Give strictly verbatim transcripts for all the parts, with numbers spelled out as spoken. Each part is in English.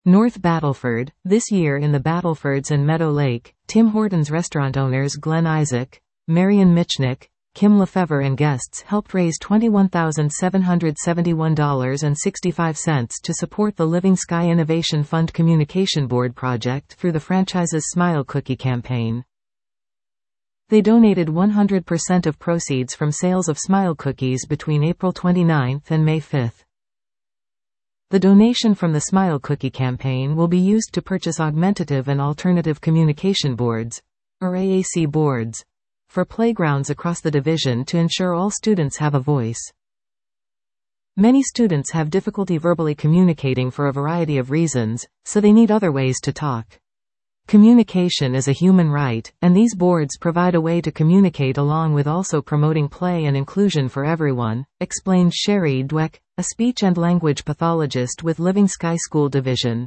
North Battleford. This year in the Battlefords and Meadow Lake, Tim Hortons restaurant owners Glenn Isaac, Marion Michnick, Kim Lefevre and guests helped raise twenty-one thousand seven hundred seventy-one dollars and sixty-five cents to support the Living Sky Innovation Fund Communication Board project through the franchise's Smile Cookie campaign. They donated one hundred percent of proceeds from sales of Smile cookies between April twenty-ninth and May fifth. The donation from the Smile Cookie campaign will be used to purchase augmentative and alternative communication boards, or A A C boards, for playgrounds across the division to ensure all students have a voice. Many students have difficulty verbally communicating for a variety of reasons, so they need other ways to talk. Communication is a human right, and these boards provide a way to communicate along with also promoting play and inclusion for everyone, explained Sherry Dweck, a speech and language pathologist with Living Sky School Division.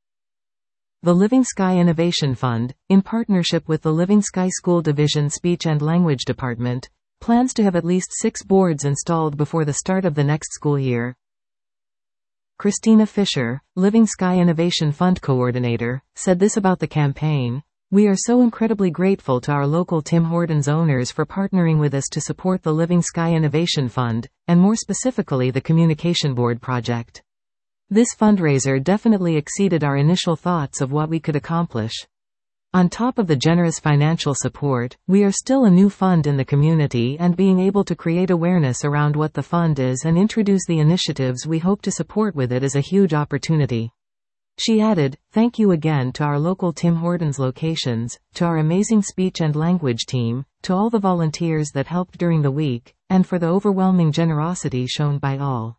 The Living Sky Innovation Fund, in partnership with the Living Sky School Division Speech and Language Department, plans to have at least six boards installed before the start of the next school year. Christina Fisher, Living Sky Innovation Fund Coordinator, said this about the campaign: "We are so incredibly grateful to our local Tim Hortons owners for partnering with us to support the Living Sky Innovation Fund, and more specifically the Communication Board project. This fundraiser definitely exceeded our initial thoughts of what we could accomplish. On top of the generous financial support, we are still a new fund in the community, and being able to create awareness around what the fund is and introduce the initiatives we hope to support with it is a huge opportunity." She added, "Thank you again to our local Tim Hortons locations, to our amazing speech and language team, to all the volunteers that helped during the week, and for the overwhelming generosity shown by all."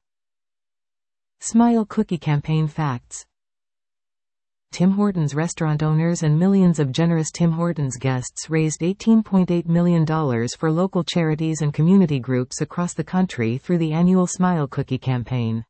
Smile Cookie Campaign Facts. Tim Hortons restaurant owners and millions of generous Tim Hortons guests raised eighteen point eight million dollars for local charities and community groups across the country through the annual Smile Cookie campaign.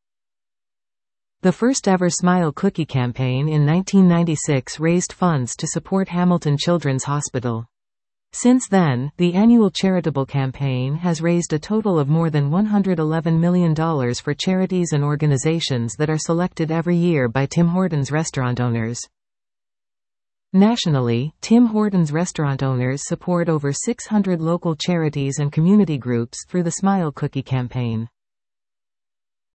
The first ever Smile Cookie campaign in nineteen ninety-six raised funds to support Hamilton Children's Hospital. Since then, the annual charitable campaign has raised a total of more than one hundred eleven million dollars for charities and organizations that are selected every year by Tim Hortons restaurant owners. Nationally, Tim Hortons restaurant owners support over six hundred local charities and community groups through the Smile Cookie campaign.